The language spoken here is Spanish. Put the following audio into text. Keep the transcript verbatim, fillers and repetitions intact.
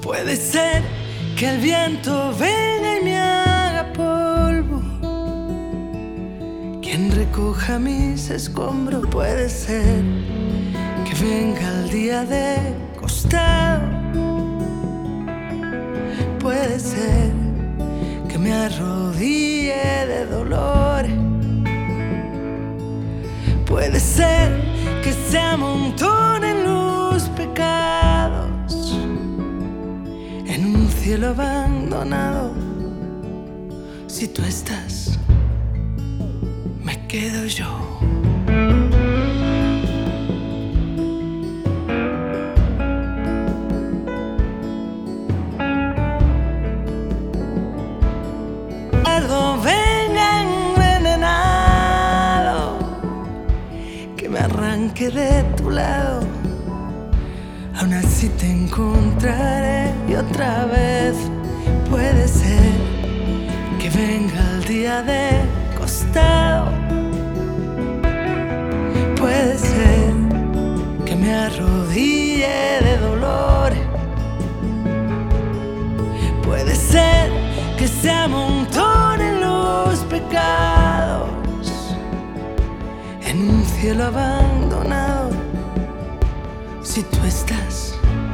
Puede ser que el viento venga y me haga polvo, quien recoja mis escombros. Puede ser que venga el día de costado. Puede ser que me arrodille de dolor. Puede ser que se amontonen los pecados en un cielo abandonado. Si tú estás, me quedo yo. Venga envenenado, que me arranque de tu lado. Aún así te encontraré y otra vez. Puede ser que venga el día de costado. Puede ser que me arrodille de dolor. Puede ser que se amontonen los pecados en un cielo abandonado. Si tú estás,